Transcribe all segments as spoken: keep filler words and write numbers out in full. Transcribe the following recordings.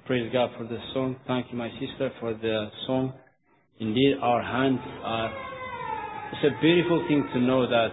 praise God for the song. Thank you, my sister, for the song. Indeed, our hands are... It's a beautiful thing to know that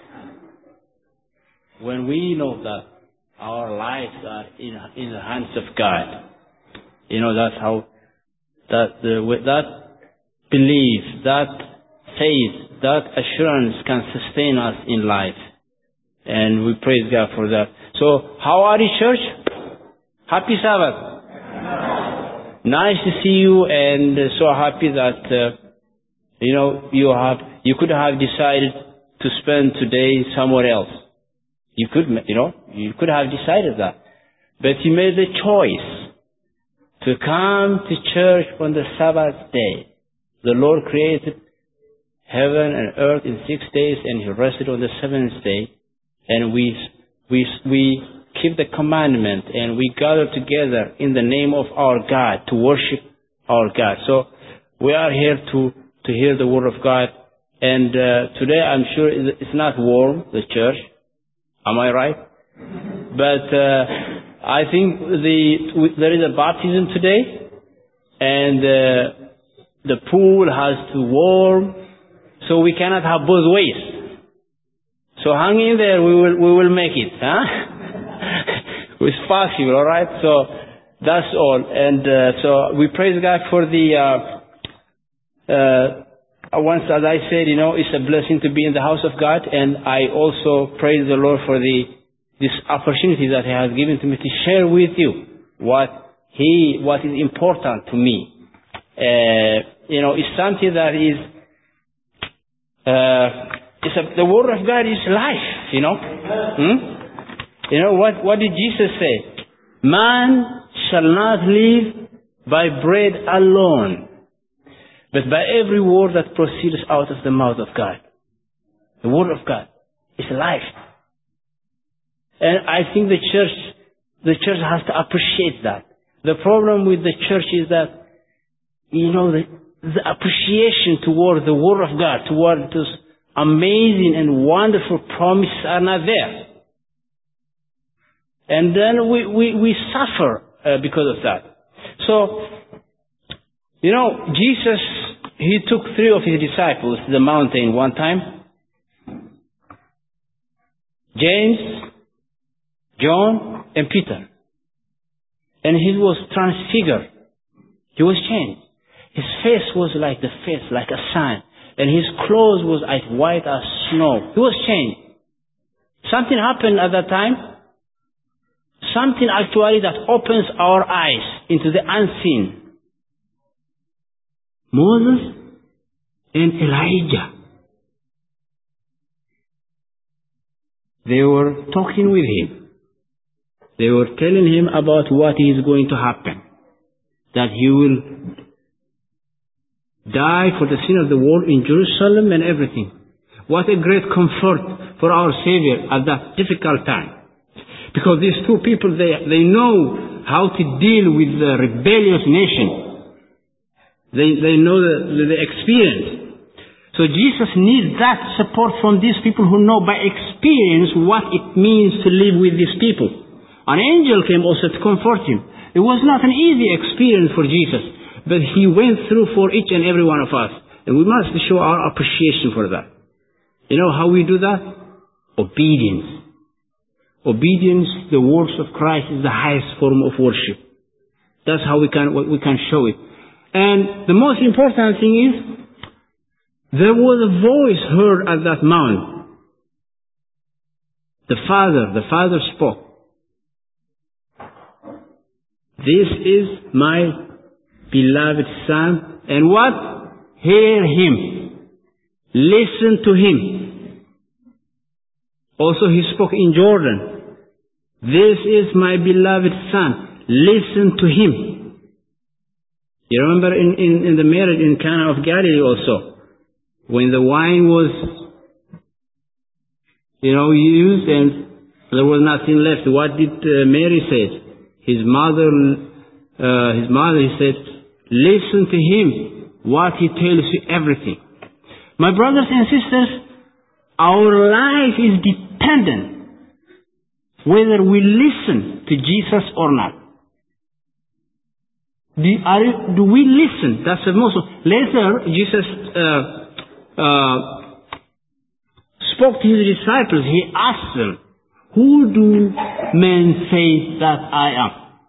when we know that our lives are in, in the hands of God, you know, that's how, that the, with that belief, that faith, that assurance can sustain us in life. And we praise God for that. So, how are you, church? Happy Sabbath. Nice to see you, and uh, so happy that, uh, you know, you have, you could have decided to spend today somewhere else. You could, you know, you could have decided that. But you made the choice to come to church on the Sabbath day. The Lord created heaven and earth in six days, and He rested on the seventh day. And we, we, we keep the commandment, and we gather together in the name of our God to worship our God. So we are here to, to hear the word of God. And uh, today I'm sure it's not warm, the church. Am I right? But uh, I think the there is a baptism today, and uh, the pool has to warm, so we cannot have both ways. So hang in there, we will we will make it, huh? It's possible, all right? So that's all. And uh, so we praise God for the, uh, uh, once as I said, you know, it's a blessing to be in the house of God. And I also praise the Lord for the this opportunity that He has given to me to share with you what He, what is important to me. Uh, you know, it's something that is, uh, it's a, the Word of God is life, you know. Hmm? You know, what, what did Jesus say? Man shall not live by bread alone, but by every word that proceeds out of the mouth of God. The Word of God is life. And I think the church, the church has to appreciate that. The problem with the church is that, you know, the, the appreciation toward the Word of God, toward those amazing and wonderful promises are not there. And then we, we, we suffer uh, because of that. So, you know, Jesus, He took three of His disciples to the mountain one time. James, John, and Peter. And He was transfigured. He was changed. His face was like the face, like a sun. And His clothes was as white as snow. He was changed. Something happened at that time. Something actually that opens our eyes into the unseen. Moses and Elijah. They were talking with Him. They were telling Him about what is going to happen. That He will die for the sin of the world in Jerusalem and everything. What a great comfort for our Savior at that difficult time. Because these two people, they, they know how to deal with the rebellious nation. They, they know the, the, the experience. So Jesus needs that support from these people who know by experience what it means to live with these people. An angel came also to comfort Him. It was not an easy experience for Jesus, but He went through for each and every one of us. And we must show our appreciation for that. You know how we do that? Obedience. Obedience, the words of Christ, is the highest form of worship. That's how we can, we can show it. And the most important thing is, there was a voice heard at that mount. The Father, the Father spoke. This is my beloved Son, and what? Hear Him. Listen to Him. Also He spoke in Jordan. This is my beloved Son. Listen to Him. You remember in, in, in the marriage in Cana of Galilee also, when the wine was, you know, used and there was nothing left, what did uh, Mary say? His mother, uh, his mother, he said, listen to Him, what He tells you, everything. My brothers and sisters, our life is dependent whether we listen to Jesus or not. Do, are, do we listen? That's the most. Later, Jesus uh, uh, spoke to his disciples. He asked them, "Who do men say that I am?"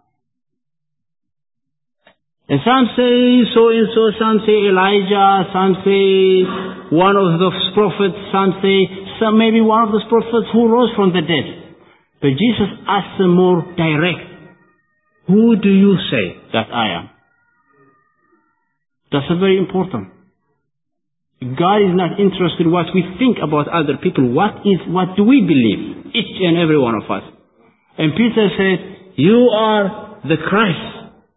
And some say so and so, some say Elijah, some say one of those prophets, some say some maybe one of those prophets who rose from the dead. But Jesus asked them more direct, "Who do you say that I am?" That's very important. God is not interested in what we think about other people. What is, what do we believe? Each and every one of us. And Peter said, "You are the Christ,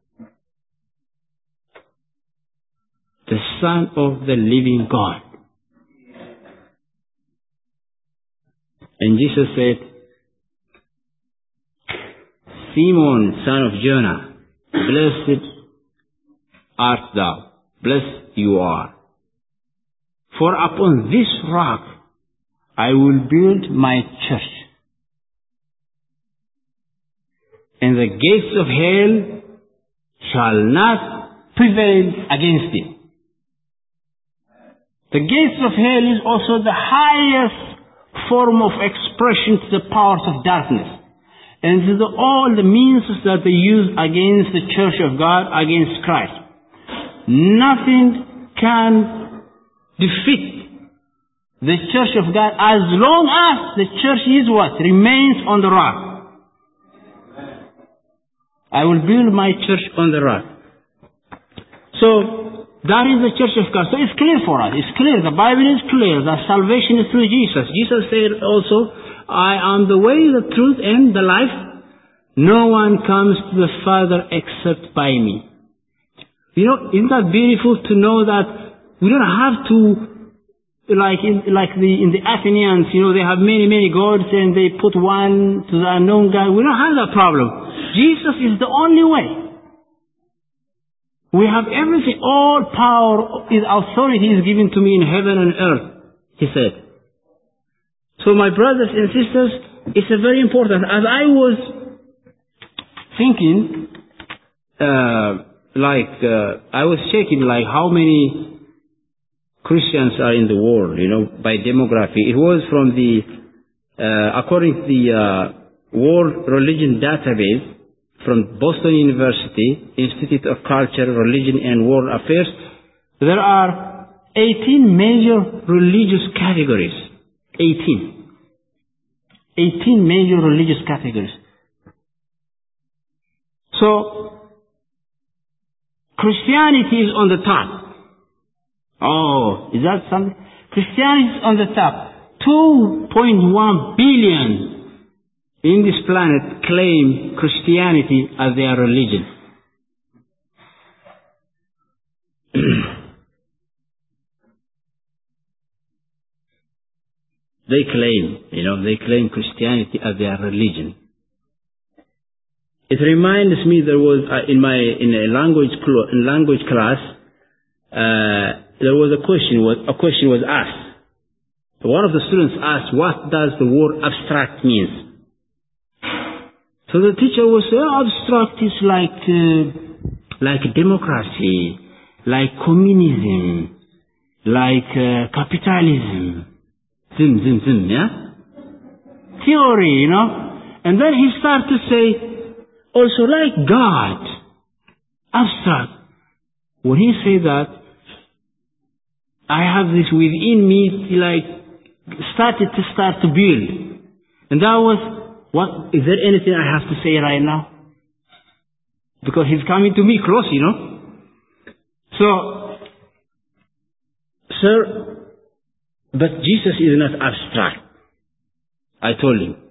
the Son of the living God." And Jesus said, "Simon, son of Jonah, blessed art thou, blessed you are. For upon this rock I will build my church, and the gates of hell shall not prevail against it." The gates of hell is also the highest form of expression to the powers of darkness. And to the, all the means that they use against the church of God, against Christ. Nothing can defeat the church of God as long as the church is what? Remains on the rock. I will build my church on the rock. So, that is the church of God. So it's clear for us. It's clear. The Bible is clear that salvation is through Jesus. Jesus said also, "I am the way, the truth, and the life. No one comes to the Father except by me." You know, isn't that beautiful to know that we don't have to, like in, like the, in the Athenians, you know, they have many, many gods and they put one to the unknown God. We don't have that problem. Jesus is the only way. We have everything, all power, is authority is given to me in heaven and earth, he said. So my brothers and sisters, it's a very important. As I was thinking, uh, like, uh, I was checking like how many Christians are in the world, you know, by demography. It was from the, uh, according to the uh, World Religion Database, from Boston University, Institute of Culture, Religion and World Affairs, there are eighteen major religious categories. eighteen. eighteen major religious categories. So, Christianity is on the top. Oh, is that something? Christianity is on the top. two point one billion in this planet claim Christianity as their religion. They claim, you know, they claim Christianity as their religion. It reminds me there was uh, in my in a language cl- in language class uh, there was a question was a question was asked. One of the students asked, "What does the word abstract mean?" So the teacher was saying, oh, abstract is like, uh, like democracy, like communism, like uh, capitalism. Zim, zim, zim, yeah? Theory, you know? And then he started to say, also like God, abstract. When he said that, I have this within me, like, started to start to build. And that was, what, is there anything I have to say right now? Because he's coming to me close, you know. So, sir, but Jesus is not abstract. I told him.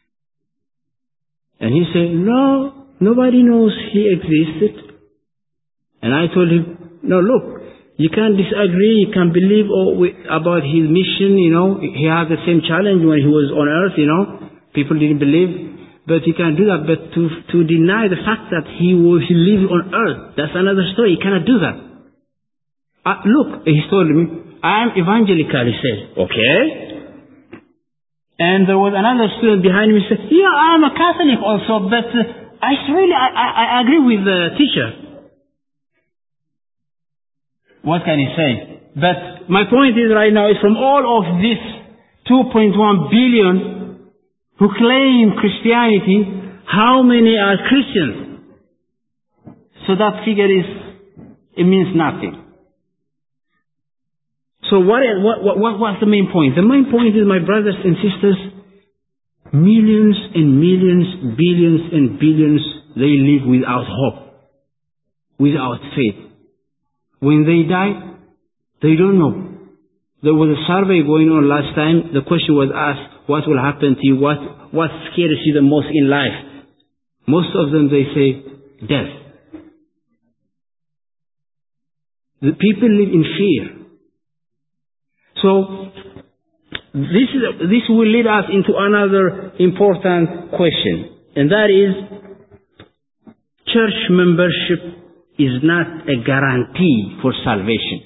And he said, no, nobody knows he existed. And I told him, no, look, you can't disagree, you can believe about his mission, you know. He had the same challenge when he was on earth, you know. People didn't believe, but you can't do that. But to to deny the fact that he was, he lived on earth, that's another story. You cannot do that. Uh, look, he told me, I am evangelical, he said. Okay. And there was another student behind me who said, yeah, I am a Catholic also, but uh, I really, I, I, I agree with the teacher. what can he say? But my point is right now is from all of this two point one billion who claim Christianity, how many are Christians? So that figure is, it means nothing. So what, what, what, what's the main point? The main point is, my brothers and sisters, millions and millions, billions and billions, they live without hope, without faith. When they die, they don't know. There was a survey going on last time. The question was asked, what will happen to you? What, what scares you the most in life? Most of them, they say, death. The people live in fear. So, this, is, this will lead us into another important question. And that is, church membership is not a guarantee for salvation.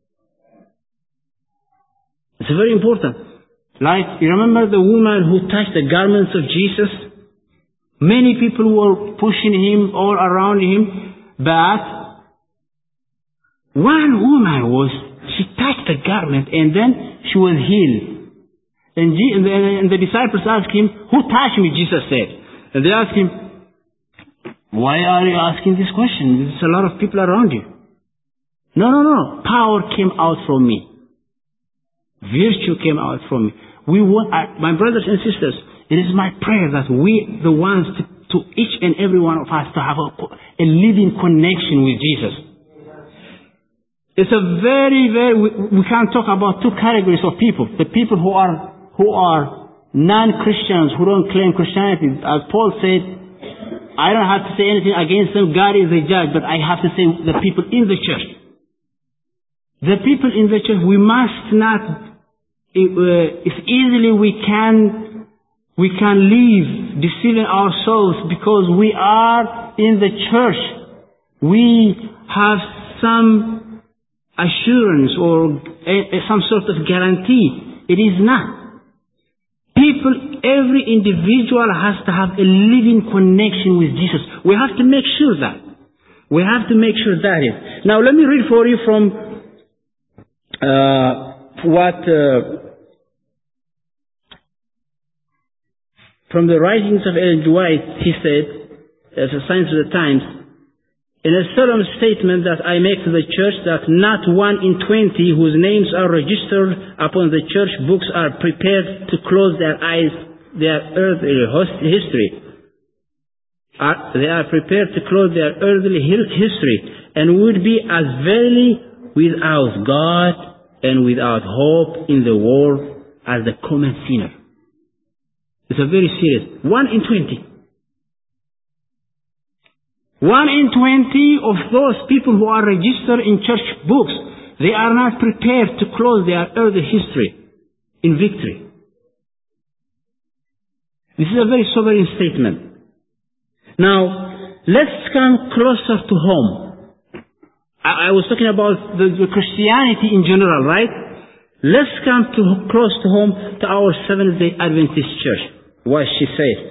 It's very important. Like, you remember the woman who touched the garments of Jesus? Many people were pushing him all around him, but one woman was, she touched the garment and then she was healed. And, G- and, the, and the disciples asked him, who touched me? Jesus said. And they asked him, why are you asking this question? There's a lot of people around you. No, no, no. Power came out from me. Virtue came out from me. We want, uh, my brothers and sisters, it is my prayer that we, the ones, to, to each and every one of us, to have a, a living connection with Jesus. It's a very, very, we, we can't talk about two categories of people. The people who are, who are non-Christians, who don't claim Christianity. As Paul said, I don't have to say anything against them. God is the judge, but I have to say the people in the church. The people in the church, we must not, uh, if easily we can, we can live deceiving ourselves because we are in the church. We have some assurance or a, a, some sort of guarantee. It is not. People, every individual has to have a living connection with Jesus. We have to make sure that. We have to make sure that is. Now let me read for you from uh, what uh, from the writings of Ellen G. White. He said, as a Signs of the Times, in a solemn statement that I make to the church, that not one in twenty whose names are registered upon the church books are prepared to close their eyes, their earthly history. Are, they are prepared to close their earthly history and would be as verily without God and without hope in the world as the common sinner. It's a very serious. One in twenty. One in twenty of those people who are registered in church books, they are not prepared to close their earthly history in victory. This is a very sobering statement. Now, let's come closer to home. I, I was talking about the, the Christianity in general, right? Let's come to close to home to our Seventh-day Adventist Church. What she says.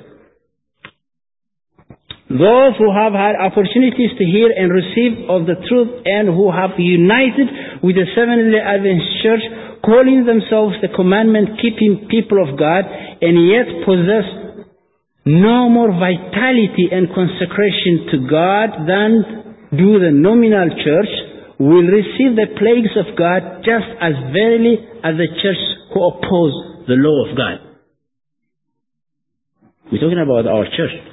Those who have had opportunities to hear and receive of the truth and who have united with the Seventh-day Adventist Church, calling themselves the commandment-keeping people of God, and yet possess no more vitality and consecration to God than do the nominal church, will receive the plagues of God just as verily as the church who oppose the law of God. We're talking about our church.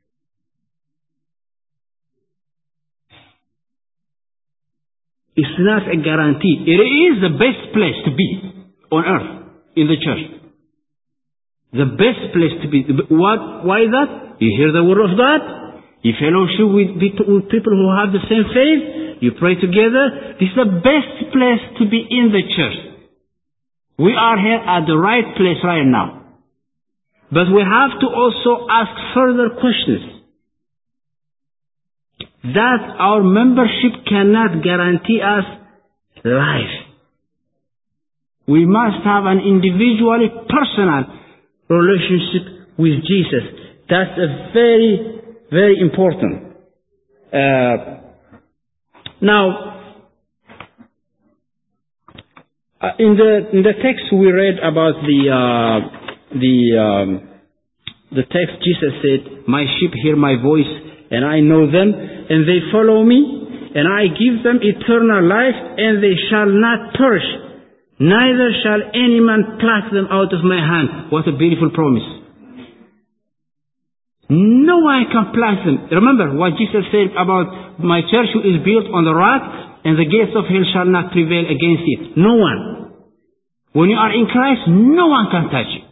It's not a guarantee. It is the best place to be on earth, in the church. The best place to be. What? Why is that? You hear the word of God. You fellowship with people who have the same faith. You pray together. This is the best place to be in the church. We are here at the right place right now. But we have to also ask further questions. That our membership cannot guarantee us life. We must have an individually personal relationship with Jesus. That's a very, very important. Uh, now, Uh, in the in the text we read about the uh, the um, the text, Jesus said, "My sheep hear my voice, and I know them, and they follow me, and I give them eternal life, and they shall not perish, neither shall any man pluck them out of my hand." What a beautiful promise! No one can pluck them. Remember what Jesus said about my church, who is built on the rock, and the gates of hell shall not prevail against it. No one. When you are in Christ, no one can touch you.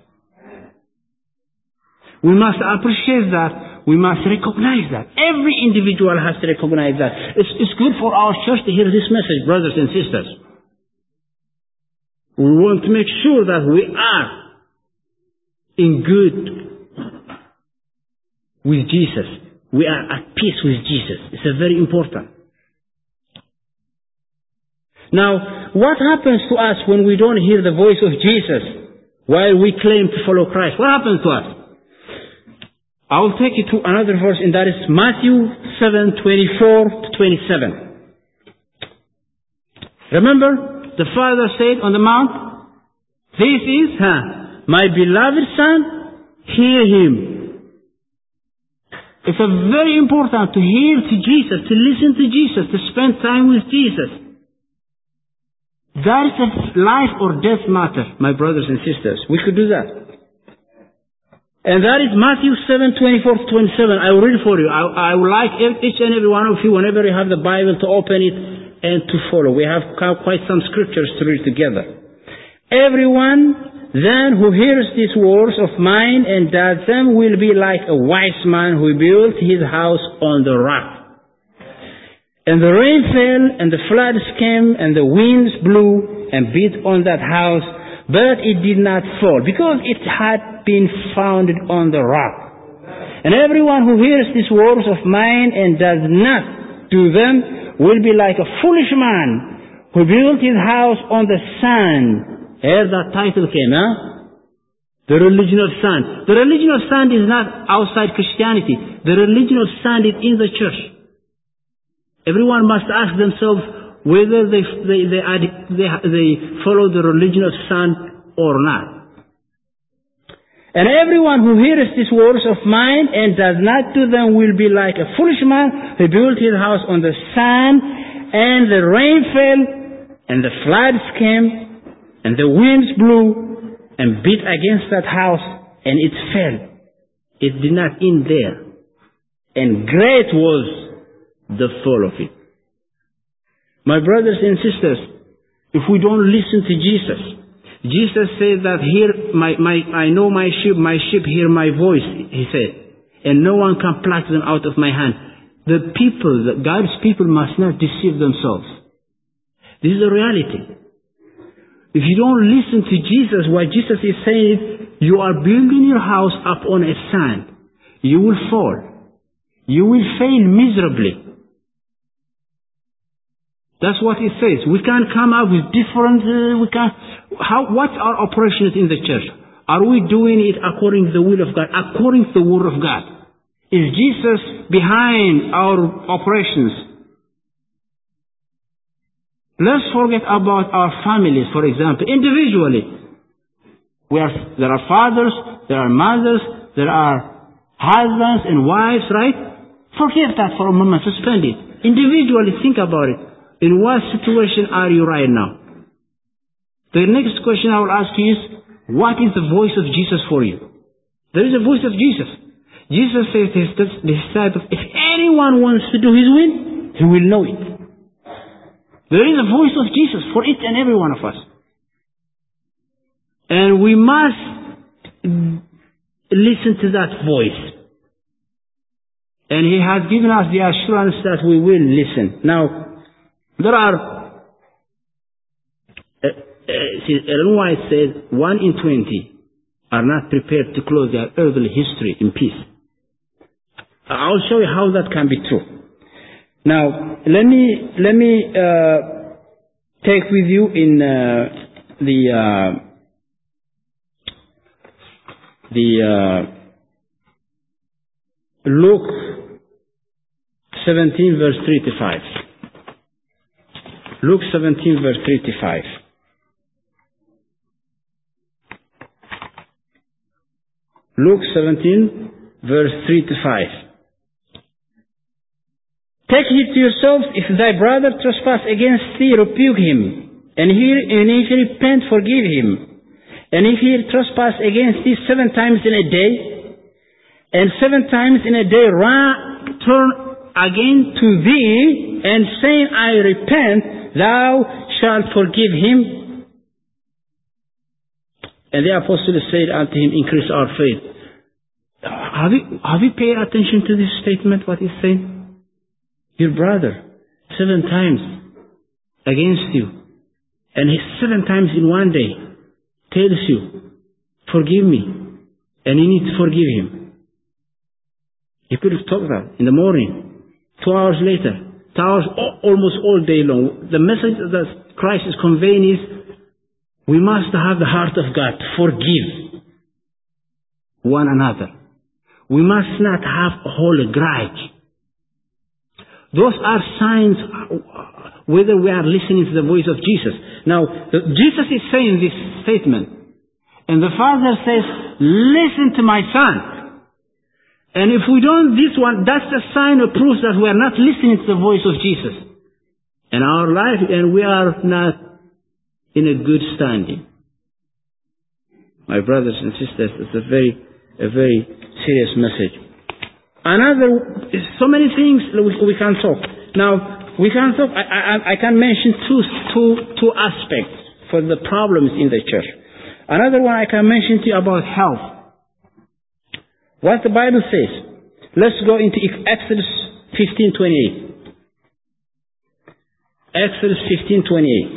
We must appreciate that. We must recognize that. Every individual has to recognize that. It's, it's good for our church to hear this message, brothers and sisters. We want to make sure that we are in good with Jesus. We are at peace with Jesus. It's a very important. Now, what happens to us when we don't hear the voice of Jesus while we claim to follow Christ? What happens to us? I will take you to another verse, and that is Matthew seven, twenty-four to twenty-seven. Remember, the Father said on the mount, "This is huh, my beloved Son, hear him." It's a very important to hear to Jesus, to listen to Jesus, to spend time with Jesus. That is a life or death matter, my brothers and sisters. We could do that. And that is Matthew seven, twenty-four to twenty-seven. I will read for you. I, I would like each and every one of you, whenever you have the Bible, to open it and to follow. We have quite some scriptures to read together. "Everyone then who hears these words of mine and does them will be like a wise man who built his house on the rock. And the rain fell, and the floods came, and the winds blew and beat on that house, but it did not fall, because it had been founded on the rock. And everyone who hears these words of mine and does not do them will be like a foolish man who built his house on the sand." Here that title came, huh? The religion of sand. The religion of sand is not outside Christianity. The religion of sand is in the church. Everyone must ask themselves whether they they they, are, they they follow the religion of sand or not. "And everyone who hears these words of mine and does not do them will be like a foolish man who built his house on the sand, and the rain fell, and the floods came, and the winds blew and beat against that house, and it fell. It did not end there. And great was the fall of it." My brothers and sisters, if we don't listen to Jesus, Jesus said that here, my, my, I know my sheep, my sheep hear my voice, he said, and no one can pluck them out of my hand. The people, the God's people must not deceive themselves. This is the reality. If you don't listen to Jesus, what Jesus is saying, you are building your house up on a sand. You will fall. You will fail miserably. That's what it says. We can't come up with different, uh, we can't, how, what's our operations in the church? Are we doing it according to the will of God, according to the word of God? Is Jesus behind our operations? Let's forget about our families, for example, individually. We are, there are fathers, there are mothers, there are husbands and wives, right? Forget that for a moment, suspend it. Individually, think about it. In what situation are you right now? The next question I will ask you is, what is the voice of Jesus for you? There is a voice of Jesus. Jesus says to his disciples, if anyone wants to do his will, he will know it. There is a voice of Jesus for each and every one of us. And we must listen to that voice. And he has given us the assurance that we will listen. Now, there are, uh, uh, Ellen White said, one in twenty are not prepared to close their earthly history in peace. I'll show you how that can be true. Now, let me, let me, uh, take with you in, uh, the, uh, the, uh, Luke seventeen verse three to five. Luke seventeen verse three to five. Luke seventeen, verse three to five. Take heed to yourselves, if thy brother trespass against thee, rebuke him, and, he, and if he repent, forgive him. And if he trespass against thee seven times in a day, and seven times in a day run, turn again to thee, and saying, I repent, thou shalt forgive him. And the apostle said unto him, increase our faith. Have you, have you paid attention to this statement, what he's saying? Your brother, seven times against you, and he seven times in one day tells you, forgive me, and you need to forgive him. You could have talked that in the morning, two hours later, two hours, almost all day long. The message that Christ is conveying is, we must have the heart of God to forgive one another. We must not have a whole grudge. Those are signs whether we are listening to the voice of Jesus. Now, Jesus is saying this statement, and the Father says, listen to my Son. And if we don't this one, that's a sign or proof that we are not listening to the voice of Jesus in our life, and we are not in a good standing. My brothers and sisters, it's a very, a very serious message. Another, so many things we, we can talk. Now, we can talk, I, I, I can mention two, two, two aspects for the problems in the church. Another one I can mention to you about health. What the Bible says. Let's go into Exodus fifteen twenty-eight. Exodus fifteen twenty-eight.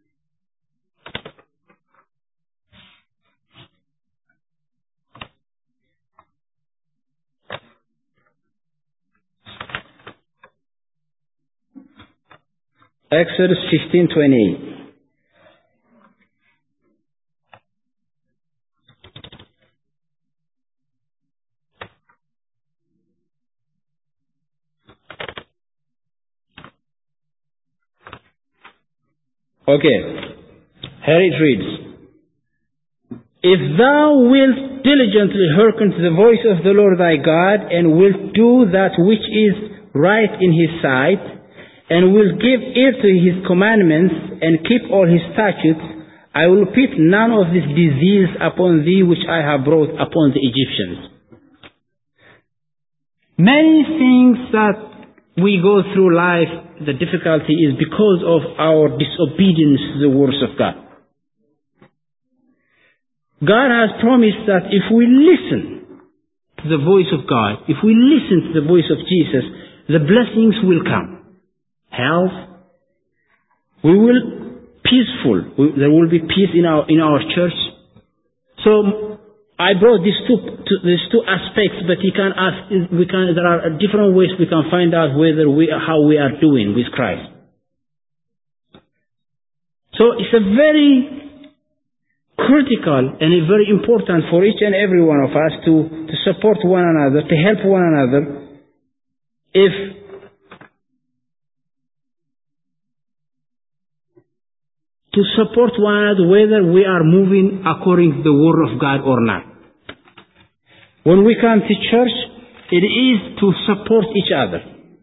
Exodus fifteen twenty-eight. Okay, here it reads, if thou wilt diligently hearken to the voice of the Lord thy God, and wilt do that which is right in his sight, and will give ear to his commandments, and keep all his statutes, I will put none of this disease upon thee which I have brought upon the Egyptians. Many things that we go through life, the difficulty is because of our disobedience to the words of God. God has promised that if we listen to the voice of God, if we listen to the voice of Jesus, the blessings will come. Health, we will peaceful. We, there will be peace in our in our church. So I brought these two these two aspects, but you can ask. We can. There are different ways we can find out whether we how we are doing with Christ. So it's a very critical and very important for each and every one of us to to support one another, to help one another. If to support one another whether we are moving according to the Word of God or not. When we come to church, it is to support each other.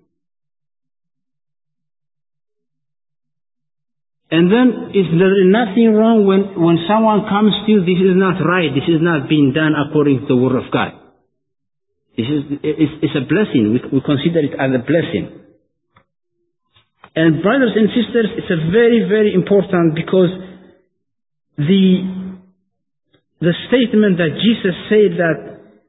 And then is there nothing wrong when, when someone comes to you, this is not right, this is not being done according to the Word of God. This is it's, it's a blessing. We, we consider it as a blessing. And brothers and sisters, it's a very, very important, because the the statement that Jesus said that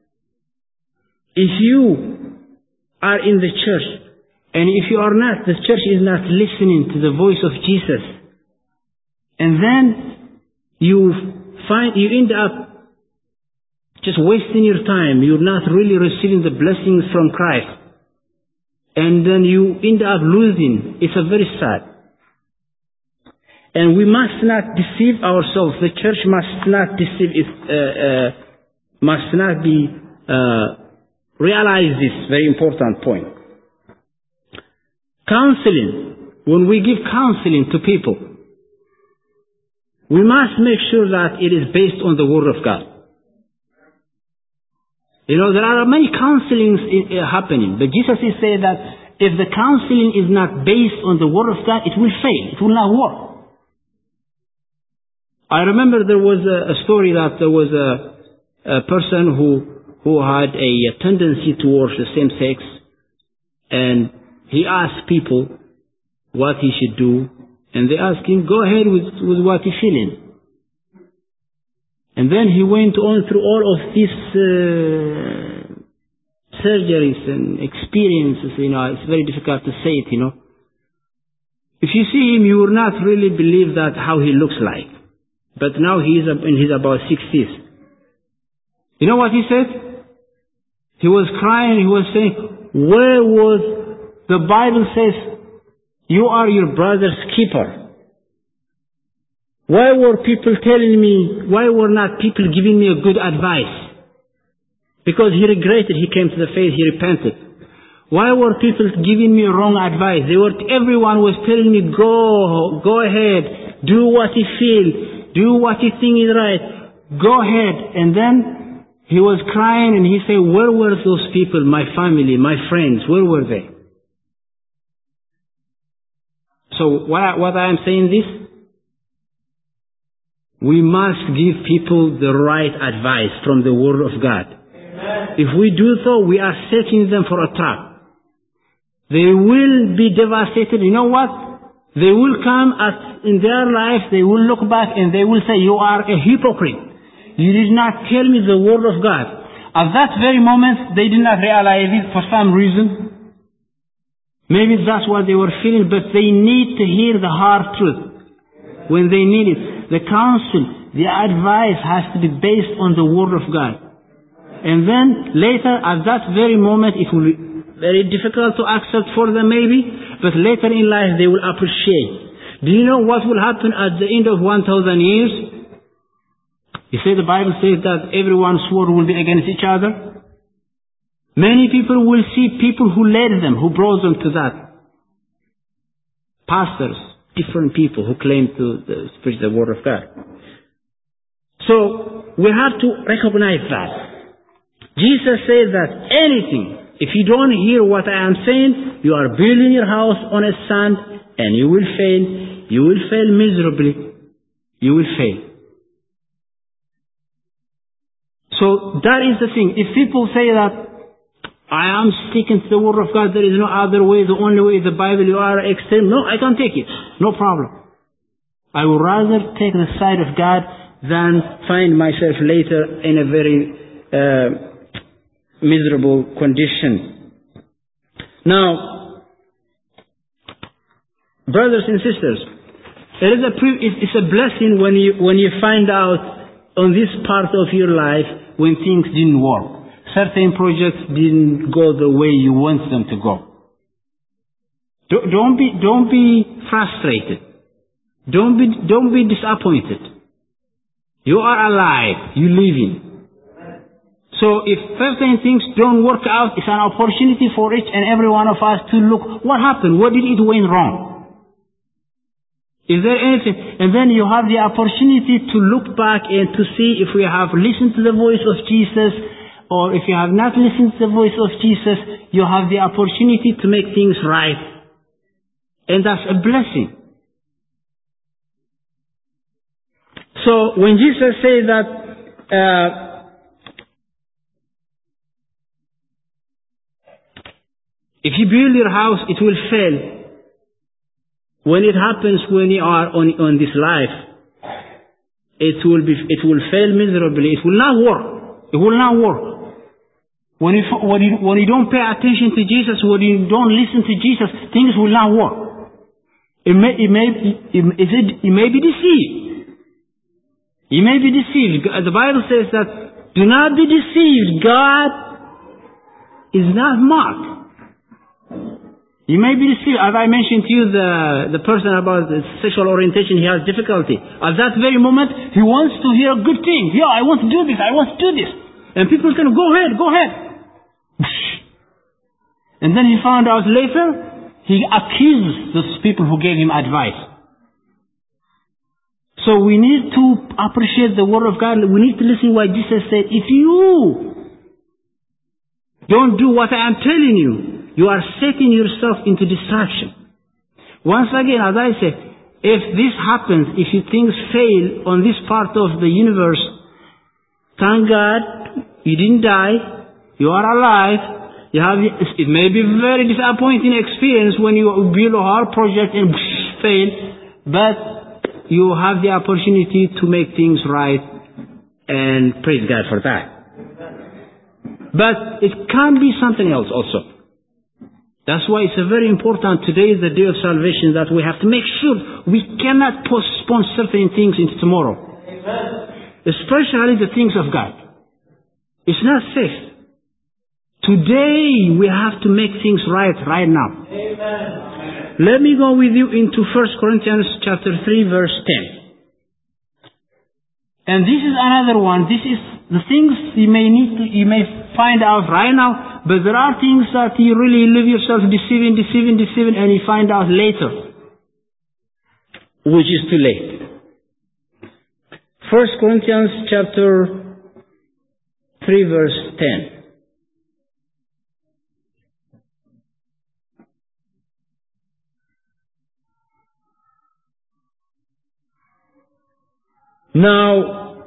if you are in the church and if you are not, the church is not listening to the voice of Jesus, and then you find you end up just wasting your time, you're not really receiving the blessings from Christ. And then you end up losing. It's a very sad. And we must not deceive ourselves. The church must not deceive it, uh, uh, must not be, uh, realize this very important point. Counseling. When we give counseling to people, we must make sure that it is based on the Word of God. You know, there are many counselings uh, happening, but Jesus is saying that if the counseling is not based on the Word of God, it will fail. It will not work. I remember there was a, a story that there was a, a person who who had a, a tendency towards the same sex, and he asked people what he should do, and they asked him, go ahead with, with what you're feeling. And then he went on through all of these uh, surgeries and experiences, you know, it's very difficult to say it, you know. If you see him, you will not really believe that how he looks like. But now he is in his about sixties. You know what he said? He was crying, he was saying, where was, the Bible says, you are your brother's keeper. Why were people telling me, why were not people giving me a good advice? Because he regretted, he came to the faith, he repented. Why were people giving me wrong advice? They were, everyone was telling me, go, go ahead, do what you feel, do what you think is right, go ahead. And then he was crying and he said, where were those people, my family, my friends, where were they? So what, what I am saying this, we must give people the right advice from the Word of God. Amen. If we do so, we are setting them for a trap. They will be devastated. You know what? They will come as in their life, they will look back and they will say, you are a hypocrite. You did not tell me the Word of God. At that very moment, they did not realize it for some reason. Maybe that's what they were feeling, but they need to hear the hard truth when they need it. The counsel, the advice has to be based on the Word of God. And then later, at that very moment, it will be very difficult to accept for them maybe, but later in life they will appreciate. Do you know what will happen at the end of one thousand years? You say the Bible says that everyone's sword will be against each other. Many people will see people who led them, who brought them to that. Pastors, different people who claim to preach the Word of God. So, we have to recognize that. Jesus said that anything, if you don't hear what I am saying, you are building your house on a sand and you will fail. You will fail miserably. You will fail. So, that is the thing. If people say that I am sticking to the Word of God, there is no other way, the only way is the Bible, you are extreme. No, I can take it. No problem. I would rather take the side of God than find myself later in a very uh, miserable condition. Now, brothers and sisters, it is a it's a blessing when you when you find out on this part of your life when things didn't work. Certain projects didn't go the way you want them to go. Don't be, don't be frustrated. Don't be, don't be disappointed. You are alive. You're living. So if certain things don't work out, it's an opportunity for each and every one of us to look, what happened? What did it went wrong? Is there anything? And then you have the opportunity to look back and to see if we have listened to the voice of Jesus, or if you have not listened to the voice of Jesus, you have the opportunity to make things right. And that's a blessing. So when Jesus says that, uh, if you build your house, it will fail. When it happens when you are on, on this life, it will be, it will fail miserably. It will not work. It will not work. When you, when, you, when you don't pay attention to Jesus, when you don't listen to Jesus, things will not work. It may, it may, it, it, it may be deceived. You may be deceived. The Bible says that, do not be deceived. God is not mocked. You may be deceived. As I mentioned to you, the, the person about the sexual orientation, he has difficulty. At that very moment, he wants to hear a good thing. Yeah, I want to do this. I want to do this. And people tell him, go ahead, go ahead. And then he found out later, he accused those people who gave him advice. So we need to appreciate the Word of God. We need to listen to what Jesus said. If you don't do what I am telling you, you are setting yourself into distraction. Once again, as I say, if this happens, if you things fail on this part of the universe, thank God you didn't die, you are alive. You have, it may be a very disappointing experience when you build a hard project and fail, but you have the opportunity to make things right, and praise God for that. But it can be something else also. That's why it's a very important, today is the day of salvation, that we have to make sure we cannot postpone certain things into tomorrow. Amen. Especially the things of God. It's not safe. Today we have to make things right right now. Amen. Let me go with you into First Corinthians chapter three verse ten. And this is another one. This is the things you may need to, you may find out right now, but there are things that you really leave yourself deceiving, deceiving, deceiving, and you find out later, which is too late. First Corinthians chapter three verse ten. Now,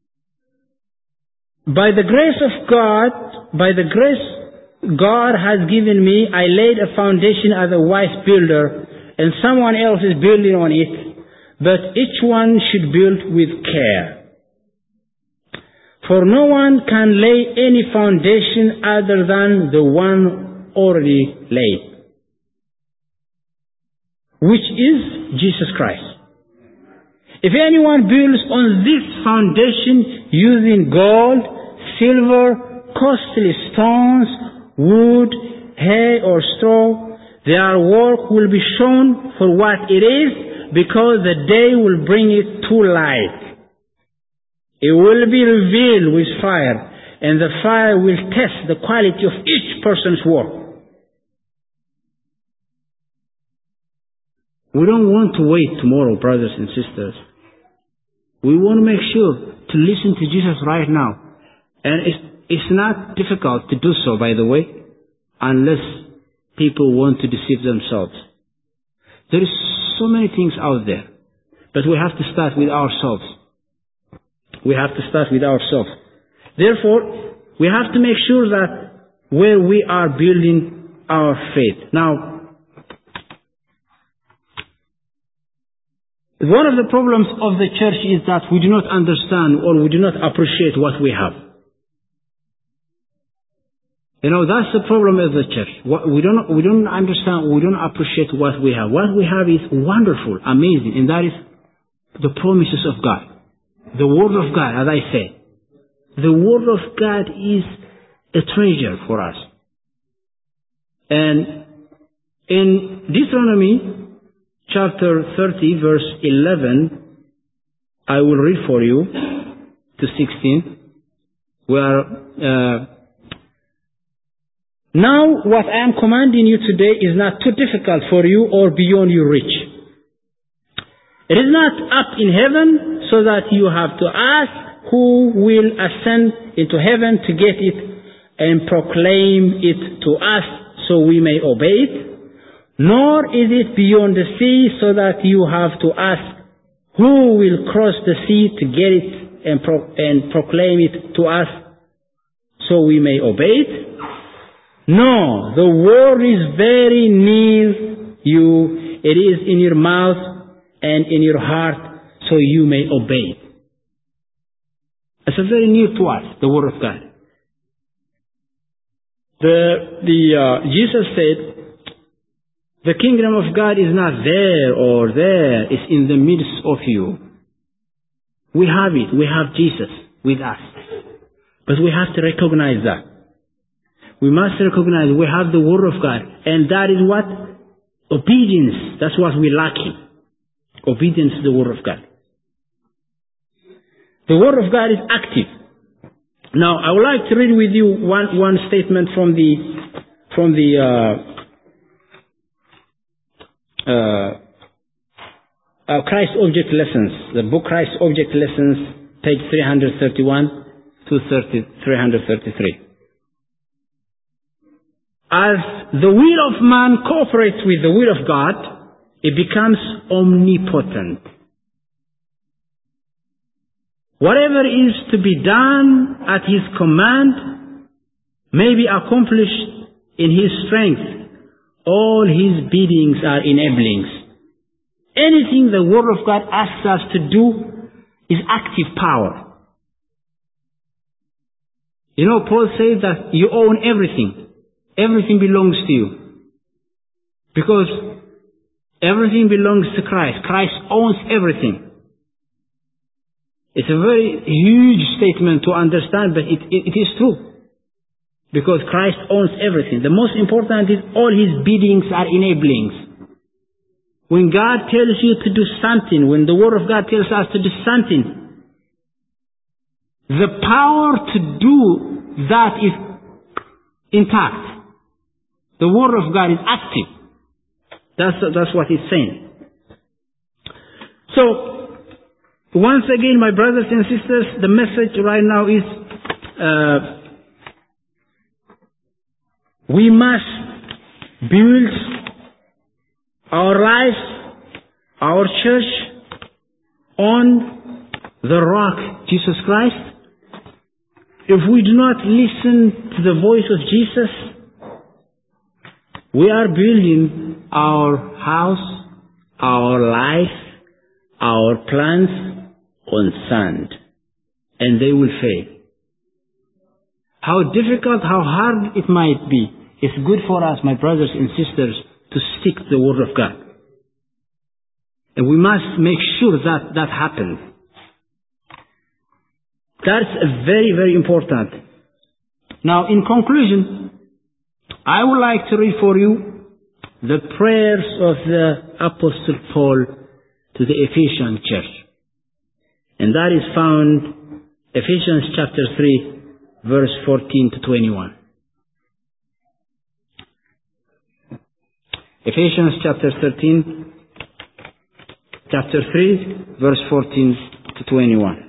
by the grace of God, by the grace God has given me, I laid a foundation as a wise builder, and someone else is building on it, but each one should build with care. For no one can lay any foundation other than the one already laid, which is Jesus Christ. If anyone builds on this foundation using gold, silver, costly stones, wood, hay, or straw, their work will be shown for what it is, because the day will bring it to light. It will be revealed with fire, and the fire will test the quality of each person's work. We don't want to wait tomorrow, brothers and sisters. We want to make sure to listen to Jesus right now. And it's, it's not difficult to do so, by the way, unless people want to deceive themselves. There is so many things out there, but we have to start with ourselves. We have to start with ourselves. Therefore, we have to make sure that where we are building our faith. Now, one of the problems of the church is that we do not understand or we do not appreciate what we have. You know, that's the problem of the church. We don't, we don't understand, we don't appreciate what we have. What we have is wonderful, amazing, and that is the promises of God. The Word of God, as I say. The Word of God is a treasure for us. And in Deuteronomy chapter thirty, verse eleven, I will read for you to sixteen, where, uh, now what I am commanding you today is not too difficult for you or beyond your reach. It is not up in heaven, so that you have to ask who will ascend into heaven to get it and proclaim it to us so we may obey it. Nor is it beyond the sea, so that you have to ask who will cross the sea to get it and, pro- and proclaim it to us so we may obey it. No, the word is very near you. It is in your mouth and in your heart, so you may obey it. It's very near to us, the word of God. The, the, uh, Jesus said, the kingdom of God is not there or there, it's in the midst of you. We have it, we have Jesus with us. But we have to recognize that. We must recognize we have the Word of God, and that is what? Obedience. That's what we're lacking. Obedience to the Word of God. The Word of God is active. Now, I would like to read with you one, one statement from the, from the, uh, Uh, uh, Christ Object Lessons, the book Christ Object Lessons, page three thirty-one to three thirty-three. as the will of man cooperates with the will of God, it becomes omnipotent. Whatever is to be done at His command may be accomplished in His strength. All His biddings are enablings. Anything the Word of God asks us to do is active power. You know, Paul says that you own everything. Everything belongs to you. Because everything belongs to Christ. Christ owns everything. It's a very huge statement to understand, but it, it, it is true. Because Christ owns everything. The most important is all His biddings are enablings. When God tells you to do something, when the Word of God tells us to do something, the power to do that is intact. The Word of God is active. That's, that's what it's saying. So, once again, my brothers and sisters, the message right now is uh, we must build our lives, our church, on the rock, Jesus Christ. If we do not listen to the voice of Jesus, we are building our house, our life, our plans on sand, and they will fail. How difficult, how hard it might be, it's good for us, my brothers and sisters, to stick to the Word of God. And we must make sure that that happens. That's very, very important. Now, in conclusion, I would like to read for you the prayers of the Apostle Paul to the Ephesian church. And that is found Ephesians chapter three, verse fourteen to twenty-one. Ephesians chapter thirteen, chapter three, verse fourteen to twenty-one.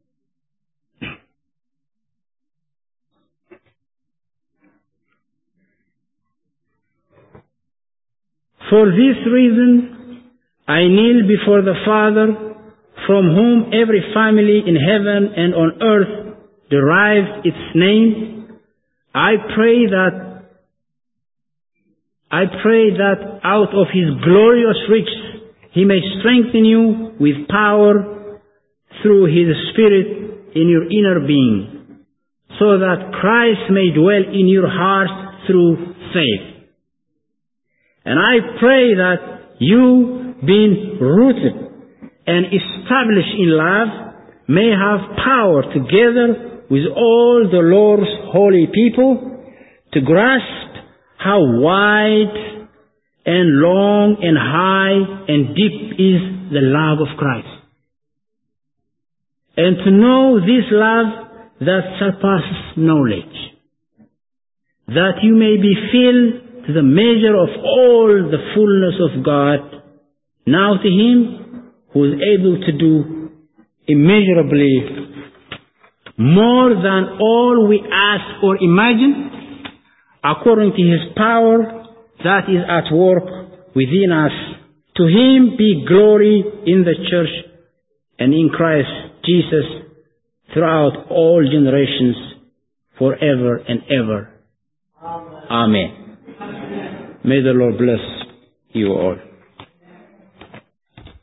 For this reason, I kneel before the Father, from whom every family in heaven and on earth derives its name. I pray that I pray that out of His glorious riches He may strengthen you with power through His Spirit in your inner being, so that Christ may dwell in your hearts through faith. And I pray that you, being rooted and established in love, may have power together with all the Lord's holy people to grasp how wide and long and high and deep is the love of Christ, and to know this love that surpasses knowledge, that you may be filled to the measure of all the fullness of God. Now to Him who is able to do immeasurably more than all we ask or imagine, according to His power that is at work within us. To Him be glory in the church and in Christ Jesus throughout all generations, forever and ever. Amen. Amen. May the Lord bless you all.